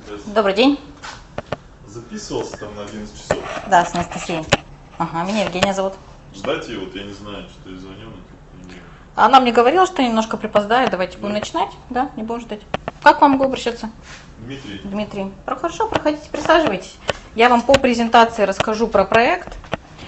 Добрый день. Записывался там на 11 часов. Да, с Анастасией. Ага, меня Евгения зовут. Ждать ее, вот я не знаю, что ты звонил. Она мне говорила, что немножко припоздает. Давайте будем начинать. Да, не будем ждать. Как к вам могу обращаться? Дмитрий. Дмитрий. Хорошо, проходите, присаживайтесь. Я вам по презентации расскажу про проект.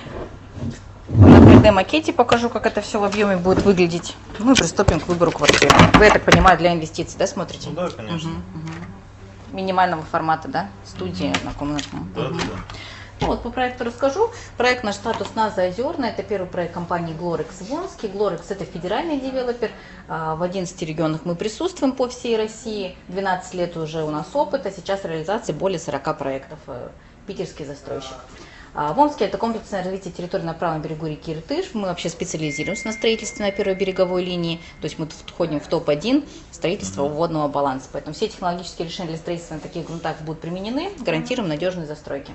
На 3D-макете покажу, как это все в объеме будет выглядеть. Ну и приступим к выбору квартиры. Вы, я так понимаю, для инвестиций, да, смотрите? Ну да, конечно. Минимального формата, да? Студия однокомнатная. Да. Ну, вот по проекту расскажу. Проект наш «Статус на Заозерная». Это первый проект компании Glorex в Омске. Glorex – это федеральный девелопер. В 11 регионах мы присутствуем по всей России. 12 лет уже у нас опыта. Сейчас реализации более 40 проектов. Питерский застройщик. В Омске это комплексное развитие территории на правом берегу реки Иртыш. Мы вообще специализируемся на строительстве на первой береговой линии. То есть мы входим в топ-1 строительства водного баланса. Поэтому все технологические решения для строительства на таких грунтах будут применены. Гарантируем надежные застройки.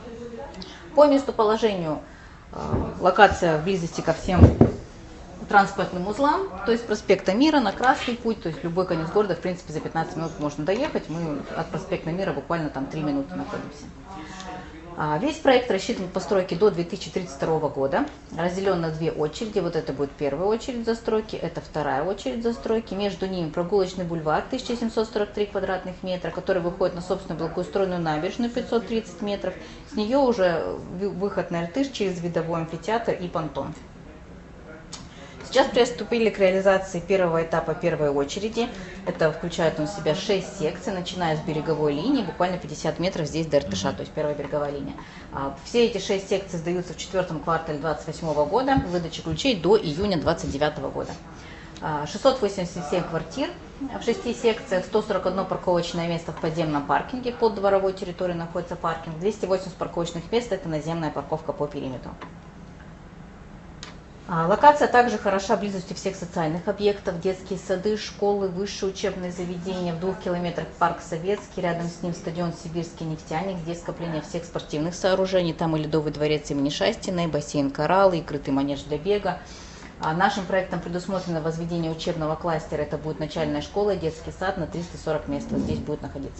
По местоположению локация в близости ко всем транспортным узлам, то есть проспекта Мира на Красный путь, то есть любой конец города, в принципе, за 15 минут можно доехать. Мы от проспекта Мира буквально там 3 минуты находимся. Весь проект рассчитан к постройке до 2032 года, разделен на две очереди. Вот это будет первая очередь застройки, это вторая очередь застройки. Между ними прогулочный бульвар 1743 квадратных метра, который выходит на собственную благоустроенную набережную 530 метров. С нее уже выход на Иртыш через видовой амфитеатр и понтон. Сейчас приступили к реализации первого этапа первой очереди. Это включает в себя 6 секций, начиная с береговой линии, буквально 50 метров здесь до Иртыша, то есть первая береговая линия. Все эти 6 секций сдаются в четвертом квартале 2028 года, выдача ключей до июня 2029 года. 687 квартир в 6 секциях, 141 парковочное место в подземном паркинге, под дворовой территорией находится паркинг, 280 парковочных мест – это наземная парковка по периметру. Локация также хороша близостью всех социальных объектов, детские сады, школы, высшие учебные заведения. В 2 километрах парк Советский, рядом с ним стадион Сибирский нефтяник, здесь скопление всех спортивных сооружений, там и Ледовый дворец имени Шастиной, бассейн «Кораллы», и крытый манеж для бега. Нашим проектом предусмотрено возведение учебного кластера, это будет начальная школа, детский сад на 340 мест, вот здесь будет находиться.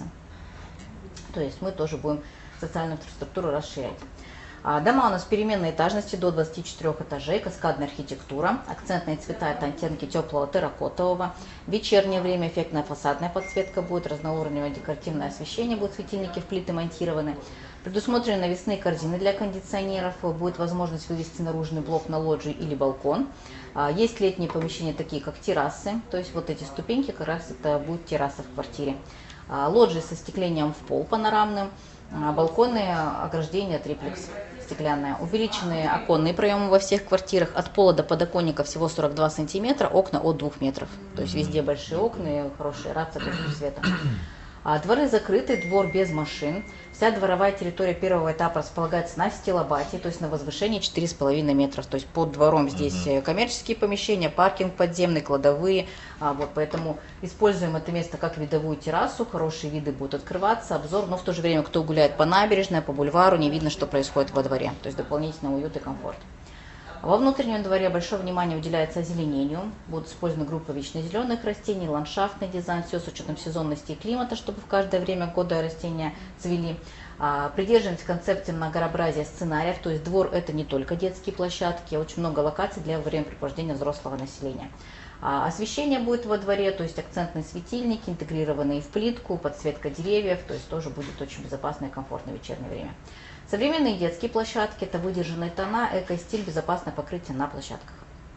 То есть мы тоже будем социальную инфраструктуру расширять. Дома у нас переменной этажности до 24 этажей, каскадная архитектура, акцентные цвета – это оттенки теплого терракотового. В вечернее время эффектная фасадная подсветка будет, разноуровневое декоративное освещение, будут светильники в плиты монтированы. Предусмотрены навесные корзины для кондиционеров, будет возможность вывести наружный блок на лоджию или балкон. Есть летние помещения, такие как террасы, то есть вот эти ступеньки как раз это будет терраса в квартире. Лоджии со остеклением в пол панорамным, балконы, ограждения триплекс стеклянное. Увеличенные оконные проемы во всех квартирах, от пола до подоконника всего 42 сантиметра, окна от 2 метров. То есть везде большие окна и хорошая рация такого цвета. Дворы закрыты, двор без машин. Вся дворовая территория первого этапа располагается на стилобате, то есть на возвышении 4,5 метров. То есть под двором здесь коммерческие помещения, паркинг подземный, кладовые. Вот, поэтому используем это место как видовую террасу, хорошие виды будут открываться, обзор, но в то же время, кто гуляет по набережной, по бульвару, не видно, что происходит во дворе. То есть дополнительный уют и комфорт. Во внутреннем дворе большое внимание уделяется озеленению. Будут использованы группы вечнозеленых растений, ландшафтный дизайн, все с учетом сезонности и климата, чтобы в каждое время года растения цвели. Придерживаемся концепции многообразия сценариев, то есть двор – это не только детские площадки, а очень много локаций для времяпрепровождения взрослого населения. Освещение будет во дворе, то есть акцентные светильники, интегрированные в плитку, подсветка деревьев, то есть тоже будет очень безопасное и комфортное вечернее время. Современные детские площадки – это выдержанные тона, эко-стиль, безопасное покрытие на площадках.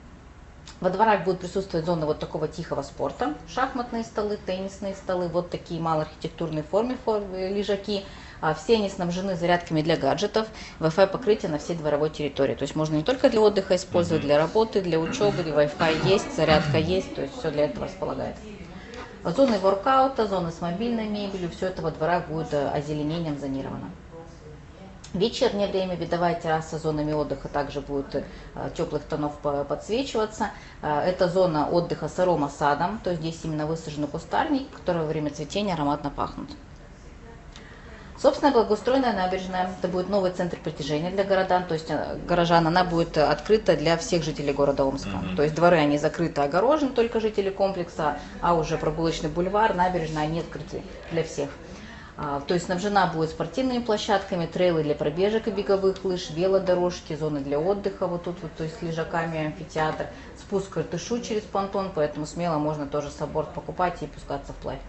Во дворах будут присутствовать зоны вот такого тихого спорта, шахматные столы, теннисные столы, вот такие малоархитектурные формы лежаки. Все они снабжены зарядками для гаджетов, Wi-Fi покрытие на всей дворовой территории. То есть можно не только для отдыха использовать, для работы, для учебы, Wi-Fi есть, зарядка есть, то есть все для этого располагается. Зоны воркаута, зоны с мобильной мебелью, все это во дворах будет озеленением зонировано. В вечернее время видовая терраса с зонами отдыха также будет теплых тонов подсвечиваться. Это зона отдыха с аромасадом, то есть здесь именно высажены кустарники, которые во время цветения ароматно пахнут. Собственно, благоустроенная набережная, это будет новый центр притяжения для горожан, она будет открыта для всех жителей города Омска. То есть дворы, они закрыты, огорожены только жители комплекса, а уже прогулочный бульвар, набережная, они открыты для всех. То есть снабжена будет спортивными площадками, трейлы для пробежек и беговых лыж, велодорожки, зоны для отдыха, вот тут вот, то есть с лежаками, амфитеатр, спуск к Иртышу через понтон, поэтому смело можно тоже сабборд покупать и пускаться вплавь.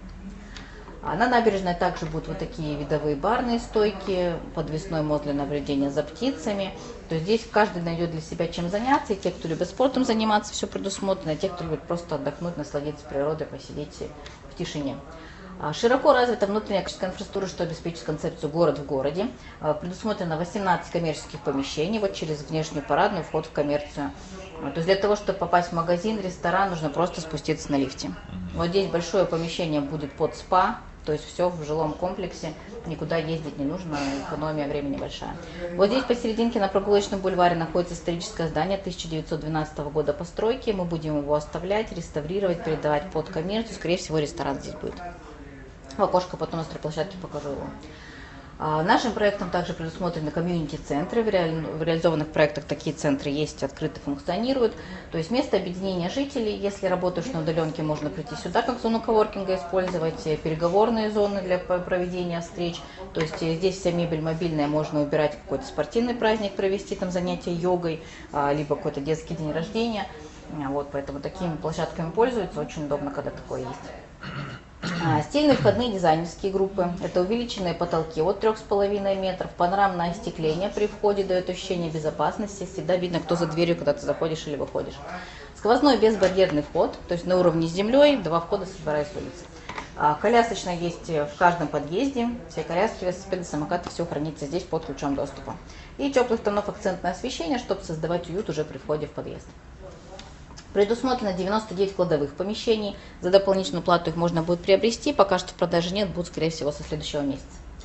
На набережной также будут вот такие видовые барные стойки, подвесной мост для наблюдения за птицами. То есть здесь каждый найдет для себя чем заняться, и те, кто любит спортом заниматься, все предусмотрено, и те, кто любит просто отдохнуть, насладиться природой, посидеть в тишине. Широко развита внутренняя инфраструктура, что обеспечит концепцию «город в городе». Предусмотрено 18 коммерческих помещений, вот через внешнюю парадную вход в коммерцию. То есть для того, чтобы попасть в магазин, ресторан, нужно просто спуститься на лифте. Вот здесь большое помещение будет под спа, то есть все в жилом комплексе, никуда ездить не нужно, экономия времени большая. Вот здесь посерединке на прогулочном бульваре находится историческое здание 1912 года постройки. Мы будем его оставлять, реставрировать, передавать под коммерцию. Скорее всего, ресторан здесь будет. В окошко потом на стройплощадке покажу его. Нашим проектом также предусмотрены комьюнити-центры. В реализованных проектах такие центры есть, открыто функционируют. То есть место объединения жителей. Если работаешь на удаленке, можно прийти сюда как зону коворкинга, использовать переговорные зоны для проведения встреч. То есть здесь вся мебель мобильная, можно убирать какой-то спортивный праздник, провести там занятия йогой, либо какой-то детский день рождения. Вот, поэтому такими площадками пользуются. Очень удобно, когда такое есть. Стильные входные дизайнерские группы. Это увеличенные потолки от 3,5 метров, панорамное остекление при входе дает ощущение безопасности. Всегда видно, кто за дверью, когда ты заходишь или выходишь. Сквозной безбарьерный вход, то есть на уровне с землей, 2 входа со двора и с улицы. Колясочная есть в каждом подъезде. Все коляски, велосипеды, самокаты, все хранится здесь под ключом доступа. И теплых тонов акцентное освещение, чтобы создавать уют уже при входе в подъезд. Предусмотрено 99 кладовых помещений. За дополнительную плату их можно будет приобрести. Пока что в продаже нет, будут, скорее всего, со следующего месяца.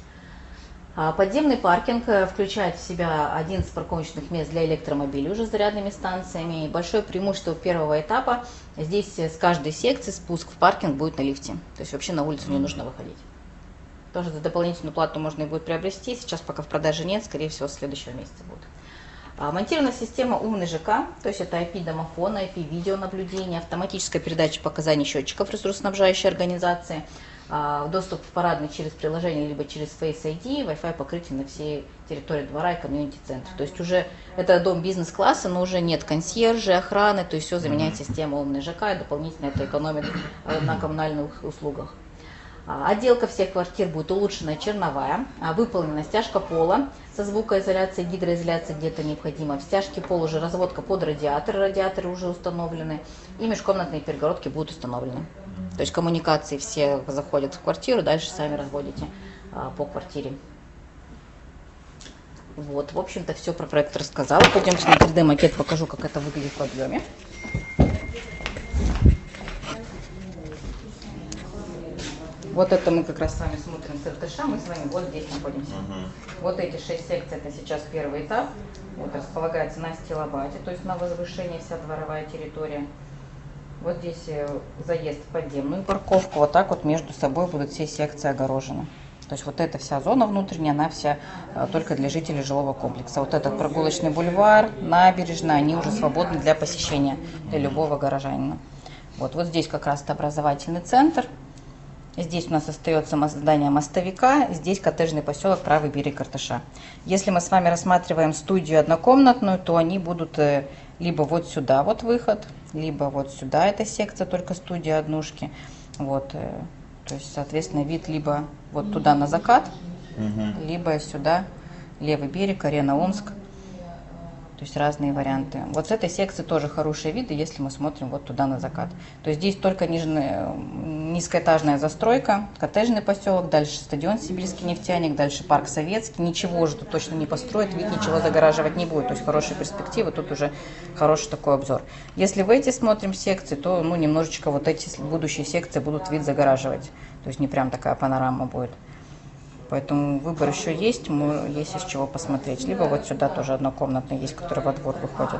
Подземный паркинг включает в себя 11 парковочных мест для электромобилей уже с зарядными станциями. Большое преимущество первого этапа. Здесь с каждой секции спуск в паркинг будет на лифте. То есть вообще на улицу не нужно выходить. Тоже за дополнительную плату можно и будет приобрести. Сейчас пока в продаже нет, скорее всего, с следующего месяца будет. Монтирована система «Умный ЖК», то есть это IP-домофон, IP-видеонаблюдение, автоматическая передача показаний счетчиков ресурсоснабжающей организации, доступ в парадный через приложение, либо через Face ID, Wi-Fi покрытие на всей территории двора и комьюнити-центра. То есть уже это дом бизнес-класса, но уже нет консьержа, охраны, то есть все заменяет система «Умный ЖК», и дополнительно это экономит на коммунальных услугах. Отделка всех квартир будет улучшенная, черновая, выполнена стяжка пола со звукоизоляцией, гидроизоляцией где-то необходимо. В стяжке пола уже разводка под радиаторы уже установлены, и межкомнатные перегородки будут установлены. То есть коммуникации все заходят в квартиру, дальше сами разводите по квартире. Вот, в общем-то, все про проект рассказала. Пойдемте на 3D-макет, покажу, как это выглядит в объеме. Вот это мы как раз с вами смотрим с Иртыша, мы с вами вот здесь находимся. Вот эти 6 секций, это сейчас первый этап. Вот располагается на стилобате, то есть на возвышении вся дворовая территория. Вот здесь заезд в подземную парковку, вот так вот между собой будут все секции огорожены. То есть вот эта вся зона внутренняя, она вся только для жителей жилого комплекса. Вот этот прогулочный бульвар, набережная, они уже свободны для посещения для любого горожанина. Вот здесь как раз это образовательный центр. Здесь у нас остается здание мостовика, здесь коттеджный поселок правый берег Иртыша. Если мы с вами рассматриваем студию однокомнатную, то они будут либо вот сюда вот выход, либо вот сюда эта секция, только студия однушки. Вот, то есть, соответственно, вид либо вот туда на закат, либо сюда, левый берег, Арена Омск. То есть разные варианты. Вот с этой секции тоже хорошие виды, если мы смотрим вот туда на закат. То есть здесь только низкоэтажная застройка, коттеджный поселок, дальше стадион Сибирский нефтяник, дальше парк Советский. Ничего уже тут точно не построят, вид ничего загораживать не будет. То есть хорошие перспективы, тут уже хороший такой обзор. Если в эти смотрим секции, то немножечко вот эти будущие секции будут вид загораживать. То есть не прям такая панорама будет. Поэтому выбор еще есть, есть из чего посмотреть. Либо вот сюда тоже однокомнатный есть, который во двор выходит.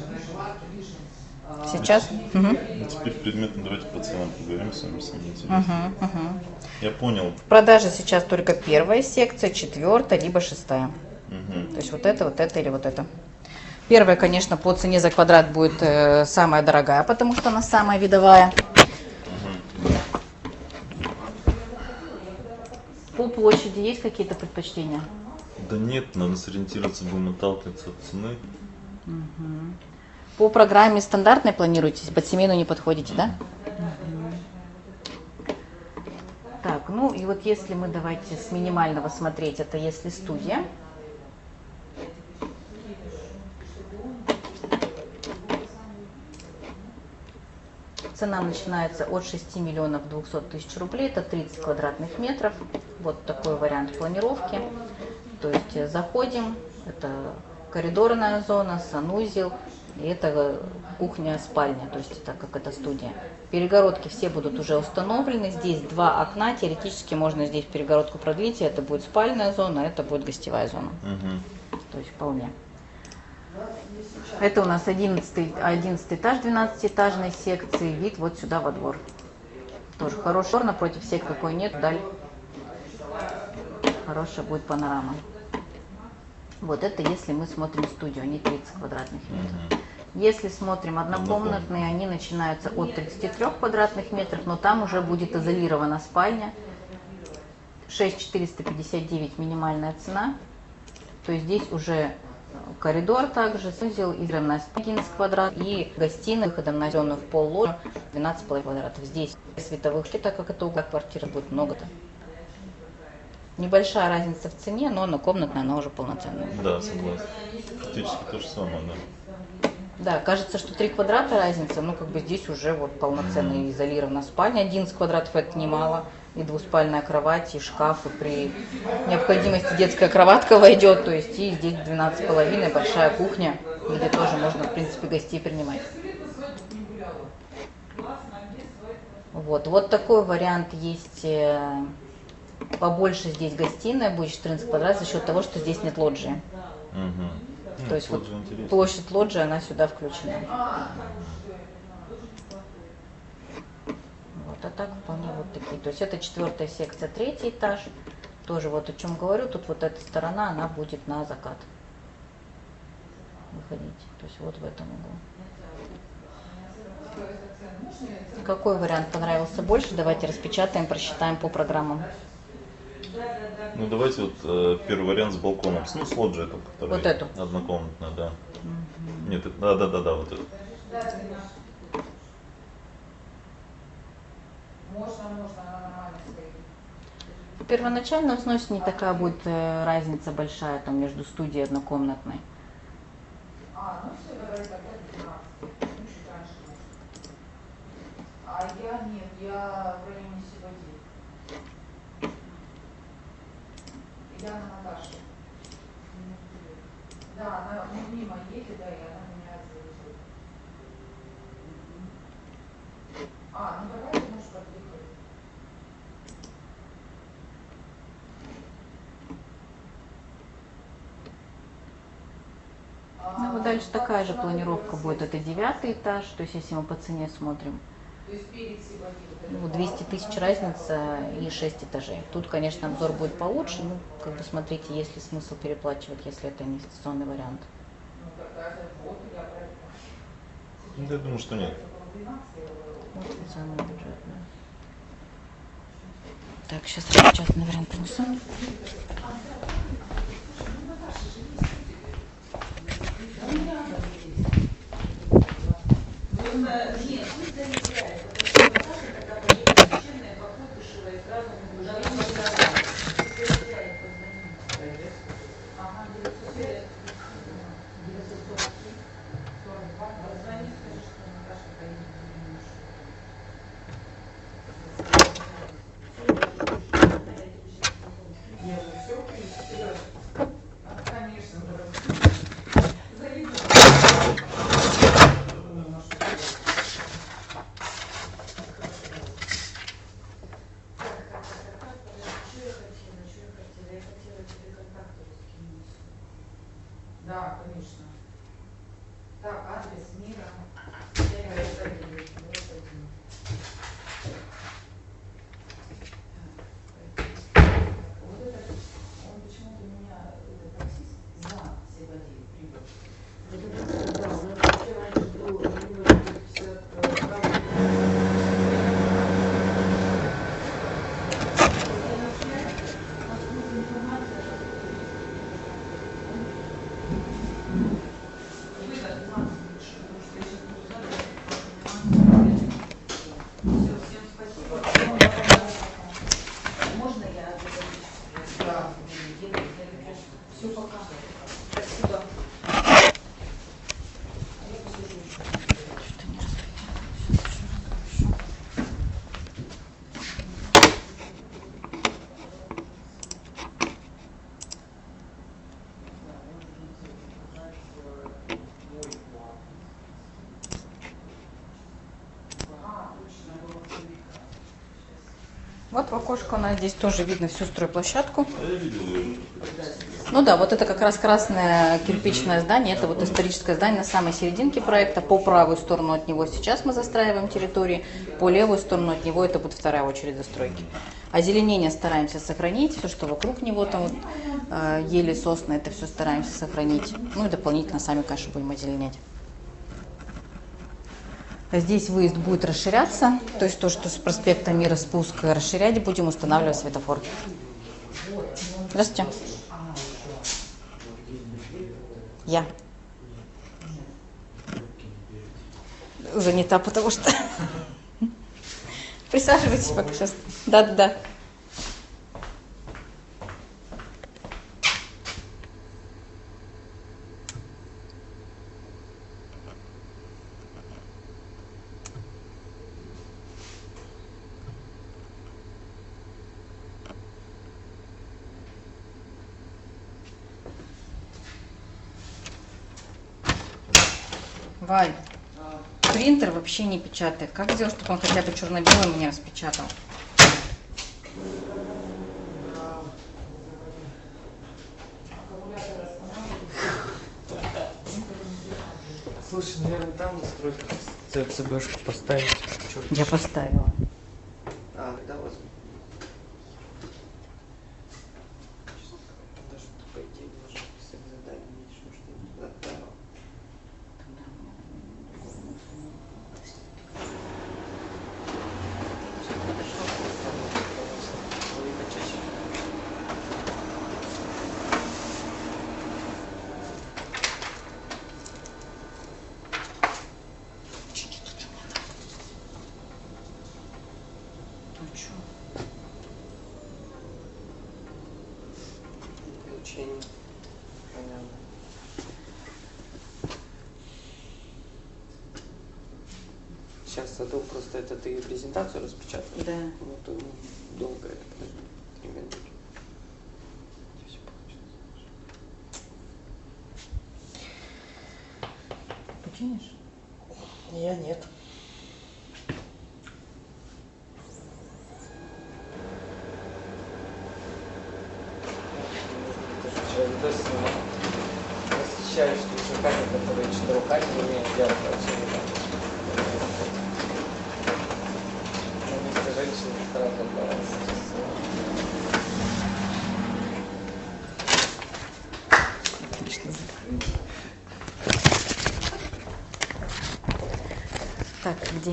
Сейчас? Теперь предметно давайте по ценам поговорим с вами. Я понял. В продаже сейчас только первая секция, 4-я, либо 6-я. То есть вот это или вот это. Первая, конечно, по цене за квадрат будет самая дорогая, потому что она самая видовая. По площади есть какие-то предпочтения? Да нет, надо сориентироваться, будем отталкиваться от цены. По программе стандартной планируете? Под семейную не подходите, да? Так, ну и вот если мы давайте с минимального смотреть, это если студия. Цена начинается от 6 миллионов 200 тысяч рублей, это 30 квадратных метров. Вот такой вариант планировки. То есть заходим, это коридорная зона, санузел, и это кухня-спальня, то есть это как это студия. Перегородки все будут уже установлены, здесь 2 окна, теоретически можно здесь перегородку продлить, и это будет спальная зона, это будет гостевая зона. То есть вполне. Это у нас 11 этаж 12-этажной секции, вид вот сюда во двор. Тоже хороший двор, напротив сек какой нет, вдаль хорошая будет панорама. Вот это если мы смотрим студию, они 30 квадратных метров. Если смотрим однокомнатные, они начинаются от 33 квадратных метров, но там уже будет изолирована спальня. 6459 минимальная цена. То есть здесь уже коридор также, санузел, изгородная спальня 11 квадрат и гостиная с выходом на зону в пол-ложа 12,5 квадратов. Здесь световых, так как это угол квартиры будет много-то. Небольшая разница в цене, но однокомнатная она уже полноценная. Да, согласен. Практически то же самое, да. Да, кажется, что 3 квадрата разница, но как бы здесь уже вот полноценная изолированная спальня. 11 квадратов это немало. И двуспальная кровать, и шкаф, и при необходимости детская кроватка войдет. То есть и здесь 12,5, большая кухня, где тоже можно, в принципе, гостей принимать. Вот такой вариант есть. Побольше здесь гостиная будет 14 квадратов за счет того, что здесь нет лоджии. То есть вот площадь лоджии, она сюда включена. Вот, а так вполне вот такие. То есть это 4-я секция, 3-й этаж. Тоже вот о чем говорю, тут вот эта сторона, она будет на закат выходить. То есть вот в этом углу. Какой вариант понравился больше? Давайте распечатаем, просчитаем по программам. Ну давайте вот первый вариант с балконом, ну с лоджией, которая вот эту однокомнатная, да. Нет, да, вот эту. Первоначально взносе не такая будет разница большая там между студией и однокомнатной. Я в районе Сибади. Я на Наташе. Да, она мимо едет, да, и она меня завезет. Ну давай ты можешь подъехать. Ну вот дальше такая же планировка будет, это 9-й этаж, то есть если мы по цене смотрим. 200 тысяч разница и 6 этажей. Тут, конечно, обзор будет получше, ну, как бы смотрите, есть ли смысл переплачивать, если это инвестиционный вариант. Я думаю, что нет. Вот самый бюджетный. Так, сейчас распечатанный вариант принесу. Вот в окошко у нас здесь тоже видно всю стройплощадку. А я видел ее. Ну да, вот это как раз красное кирпичное здание, это вот историческое здание на самой серединке проекта. По правую сторону от него сейчас мы застраиваем территории, по левую сторону от него это будет вторая очередь застройки. Озеленение стараемся сохранить, все, что вокруг него, там вот, ели, сосны, это все стараемся сохранить. Ну и дополнительно сами, конечно, будем озеленять. Здесь выезд будет расширяться, то есть то, что с проспекта Мира спуск расширять будем, устанавливать светофор. Здравствуйте. Я. Занята, потому что... Присаживайтесь пока сейчас. Да. Валь, принтер вообще не печатает. Как сделать, чтобы он хотя бы черно-белым мне распечатал? Слушай, наверное, там настройка ЦБшку поставить. Я поставила. А, тогда возьму. Даже по идее должен писать задание, видишь, может, я не туда отправил. Учение. Понятно. Сейчас Садов просто это ты презентацию распечатал? Да. Ну, то долго это, подожди, 3 минуты. Всё получилось. Починишь? Я нет. Видос снимал. Восхищаюсь, что мужиками, которые что руками не умеют делать, вообще не так. Но вместо женщины сразу отдавался. Отлично. Так, где?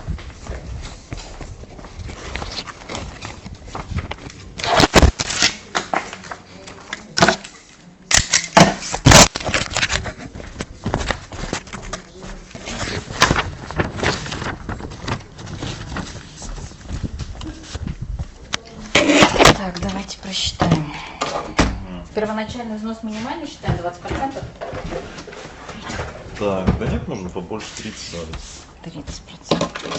Так, давайте просчитаем. Первоначальный взнос минимальный считаем 20%. Так, да нет, можно побольше 30 дали. 30%.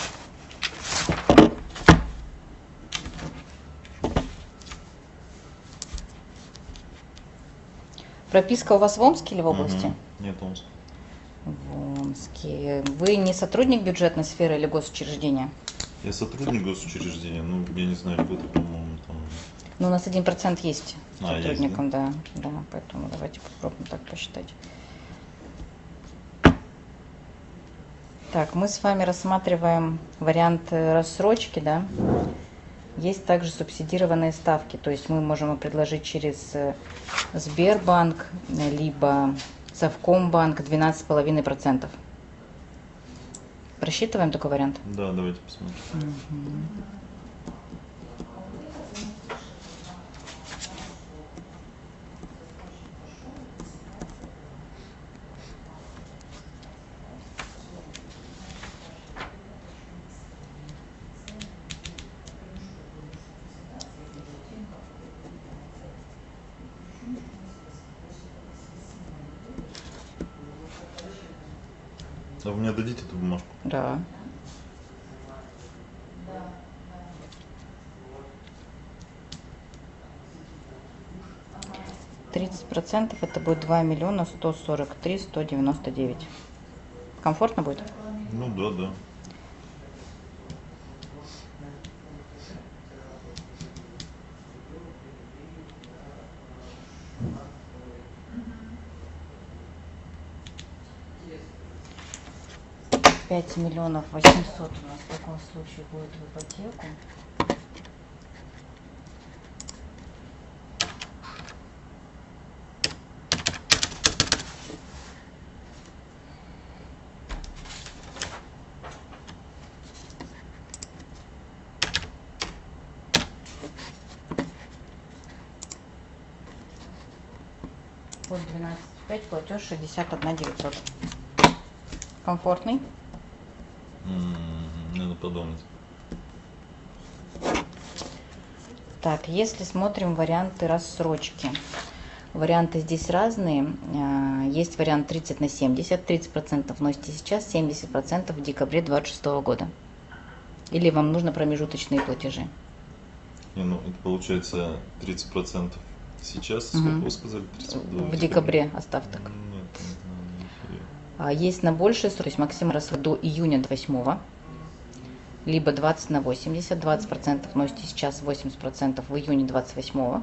Прописка у вас в Омске или в области? Нет, Омск. В Омске. Вы не сотрудник бюджетной сферы или госучреждения? Я сотрудник госучреждения, ну, я не знаю, кто-то, по-моему, там... Ну, у нас 1% есть А, есть, сотрудникам, да, поэтому давайте попробуем так посчитать. Так, мы с вами рассматриваем вариант рассрочки, да. Есть также субсидированные ставки, то есть мы можем предложить через Сбербанк, либо Совкомбанк 12,5%. Просчитываем такой вариант? Да, давайте посмотрим. А вы мне дадите эту бумажку? Да. %30 это будет 2 миллиона 143 199. Комфортно будет? Ну да, да. 5 миллионов 800 у нас в таком случае будет в ипотеку. Под 12,5 платеж 61 900. Комфортный? Надо подумать. Так, если смотрим варианты рассрочки. Варианты здесь разные. Есть вариант 30 на 70. 30% вносите сейчас, 70% в декабре 2026 года. Или вам нужно промежуточные платежи? Не, ну это получается 30% сейчас. Сколько вы сказали? 32 В декабре остаток. Нет, не знаю. Есть на большее, то есть максимум расход до июня 28, либо 20 на 80, 20% вносите сейчас, 80% в июне 28.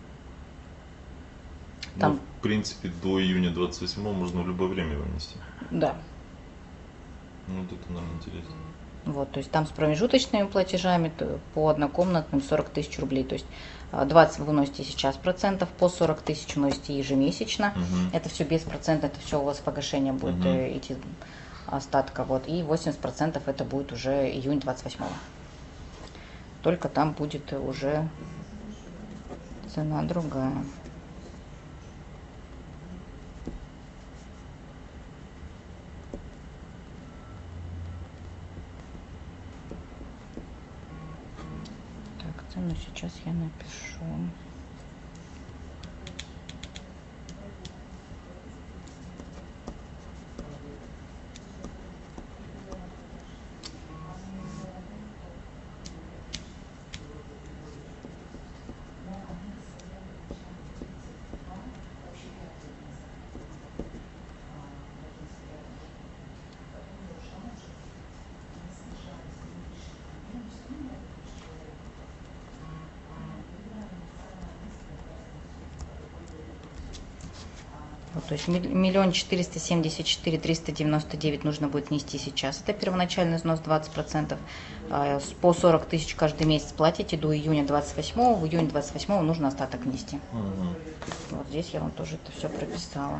Там... Ну, в принципе, до июня 28 можно в любое время вынести. Да. Ну, вот это, наверное, интересно. Вот, то есть там с промежуточными платежами по однокомнатным 40 тысяч рублей. То есть 20 вы вносите сейчас процентов, по 40 тысяч вносите ежемесячно. Это все без процента, это все у вас погашение будет идти остатка. Вот, и 80% это будет уже июнь 28. Только там будет уже цена другая. Но сейчас я напишу. То есть 1 474 399 нужно будет внести сейчас. Это первоначальный взнос 20%. По 40 тысяч каждый месяц платите до июня 28. В июне 28 нужно остаток внести. Вот здесь я вам тоже это все прописала.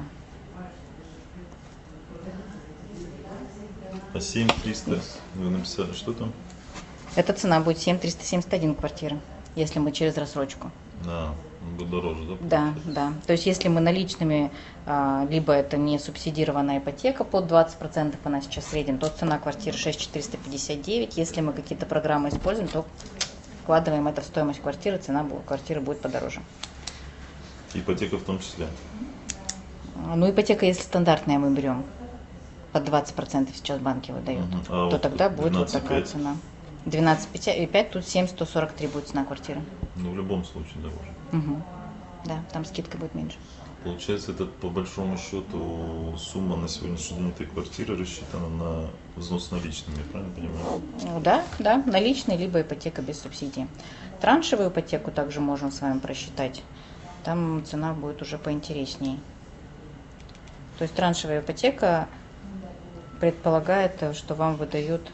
А 7300 вы написали, что там? Эта цена будет 7371 квартира, если мы через рассрочку. Да, будет дороже, да? Да, да. То есть если мы наличными, либо это не субсидированная ипотека под 20%, она сейчас в среднем, то цена квартиры 6459. Если мы какие-то программы используем, то вкладываем это в стоимость квартиры, цена квартиры будет подороже. Ипотека в том числе? Ну, ипотека, если стандартная мы берем, под 20% сейчас банки выдают, А то вот тогда будет вот 12,5? такая цена. 12,5, тут 7143 будет цена квартиры. Ну, в любом случае дороже. Да, там скидка будет меньше. Получается, это по большому счету сумма на сегодняшний день этой квартиры рассчитана на взнос наличными, правильно понимаю? Да, да, наличный, либо ипотека без субсидии. Траншевую ипотеку также можем с вами просчитать. Там цена будет уже поинтереснее. То есть траншевая ипотека предполагает, что вам выдают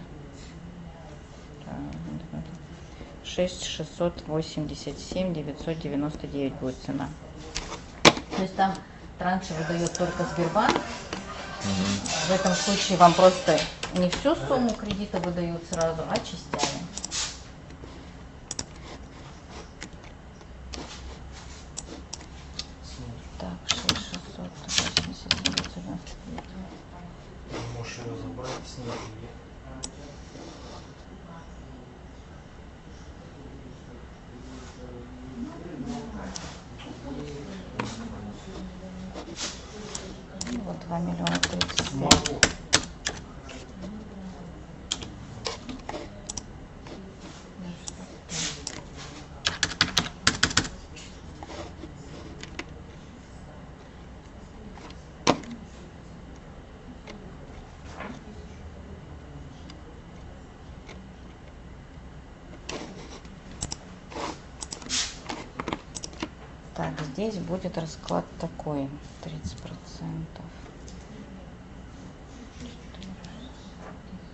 6687 999 будет цена. То есть там транши выдает только Сбербанк. В этом случае вам просто не всю сумму кредита выдают сразу, а частями. Так, 6687 999. Можешь ее забрать, снять ее. Вот 2 миллиона 35. Так, здесь будет расклад такой, 30%.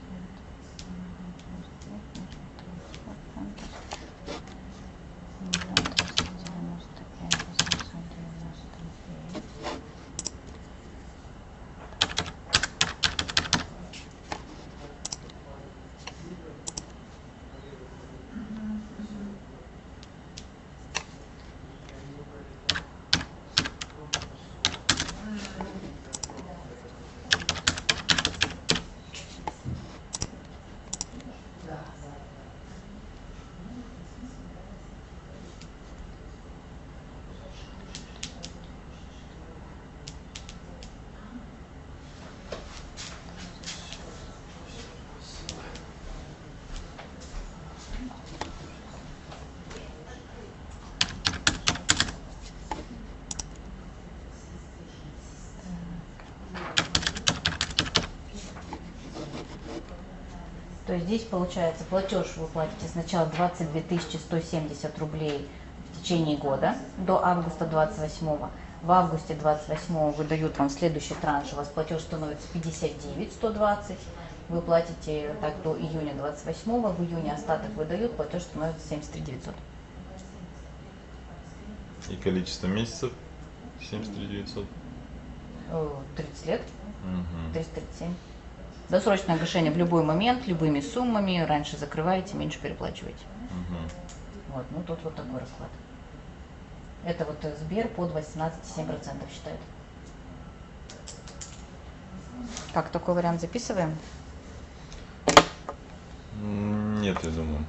То есть здесь получается платеж вы платите сначала 22 170 рублей в течение года до августа 28-го. В августе 28-го выдают вам следующий транш, у вас платеж становится 59 120. Вы платите так до июня 28-го, в июне остаток выдают, платеж становится 73 900. И количество месяцев 73 900. 30 лет, Угу. 337. Досрочное гашение в любой момент, любыми суммами. Раньше закрываете, меньше переплачиваете. Угу. Вот, ну тут вот такой расклад. Это вот Сбер под 18,7% считает. Как, такой вариант записываем? Нет, я думаю.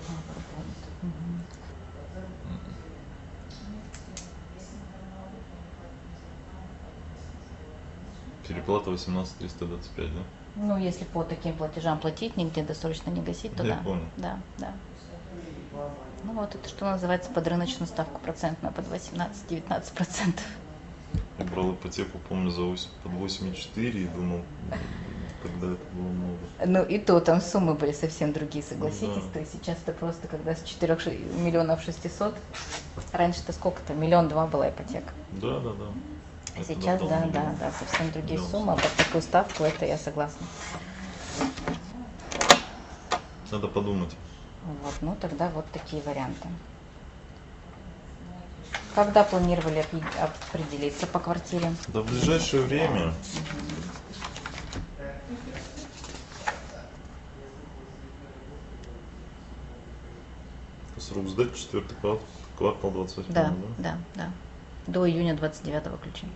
Переплата 18 325, да? Ну, если по таким платежам платить, нигде досрочно не гасить, то Я да. понял. Да, да. Ну вот это что называется под рыночную ставку процентную, под 18-19%. Я брал ипотеку, помню, под 8,4 и думал, тогда это было много. Ну и то там суммы были совсем другие, согласитесь. Да. То есть сейчас-то просто, когда с 4 миллионов 600, раньше-то сколько-то, 1,2 миллиона была ипотека. Да, да, да. А Это сейчас, дал да, миллион. да, да, совсем другие Миллион. суммы, а под такую ставку, это я согласна. Надо подумать. Вот, ну тогда вот такие варианты. Когда планировали определиться по квартире? Да в ближайшее время. Срок сдать 4-й квартал 28, Да, да, да. До июня 29-го ключи.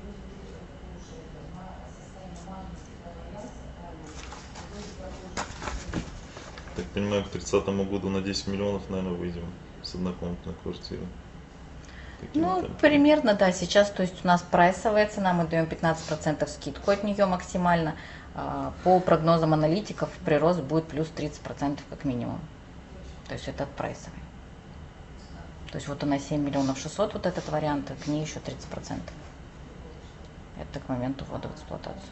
Так понимаю, к 30-му году на 10 миллионов, наверное, выйдем с однокомнатной квартиры. Такими Ну, темпами. примерно, да, сейчас, то есть у нас прайсовая цена, мы даем 15% скидку от нее максимально. По прогнозам аналитиков прирост будет плюс 30% как минимум. То есть это прайсовый. То есть вот у нас 7 миллионов 600, вот этот вариант, к ней еще 30%. Это к моменту ввода в эксплуатацию.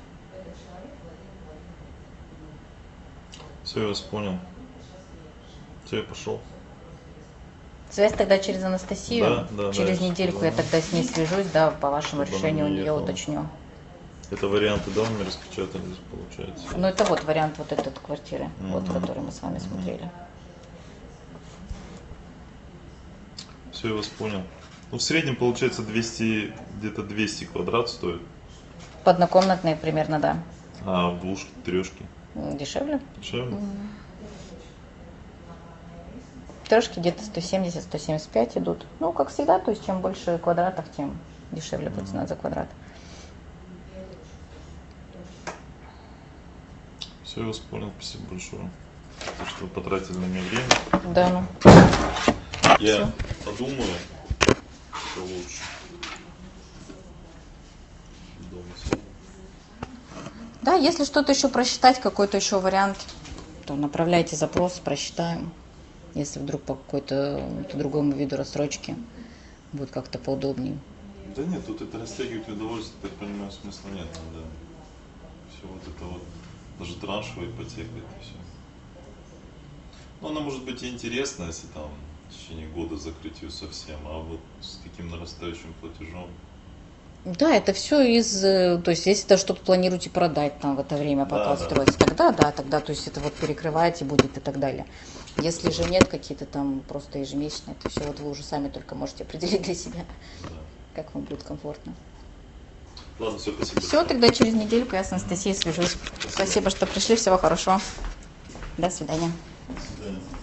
Все, я вас понял. Все, я пошел. Связь тогда через Анастасию. Да, да, Через да, недельку я да. тогда с ней свяжусь, да, по вашему Чтобы она решению не я ехала. уточню. Это варианты, да, мне распечатали, получается. Ну это вот вариант вот этой квартиры, вот, Мгм. который мы с вами смотрели. Все, я вас понял. Ну, в среднем, получается, 200, где-то 200 квадрат стоит, В однокомнатные примерно, да. а в двушке, трешке Дешевле. дешевле. Трешки где-то 170-175 идут. Ну, как всегда, то есть чем больше квадратов, тем дешевле будет цена за квадрат. Все, я вас понял, спасибо большое. То, что вы потратили на меня время. Да, ну. Я подумаю, что лучше. Дома сам. Да, если что-то еще просчитать, какой-то еще вариант, то направляйте запрос, просчитаем. Если вдруг по какой-то другому виду рассрочки будет как-то поудобнее. Да нет, тут это растягивать удовольствие, так понимаю, смысла нет. Надо все вот это вот, даже траншевая ипотека, это все. Ну, она может быть и интересна, если там в течение года закрыть ее совсем, а вот с таким нарастающим платежом. Да, это все то есть если это что-то планируете продать там в это время, пока Да, да. строится, тогда, да, тогда, то есть это вот перекрываете будет и так далее. Если же нет какие-то там просто ежемесячные, то все вот вы уже сами только можете определить для себя, Да. как вам будет комфортно. Ладно, все, спасибо. Все, тогда через недельку я с Анастасией свяжусь. Спасибо, что пришли, всего хорошего. До свидания. До свидания.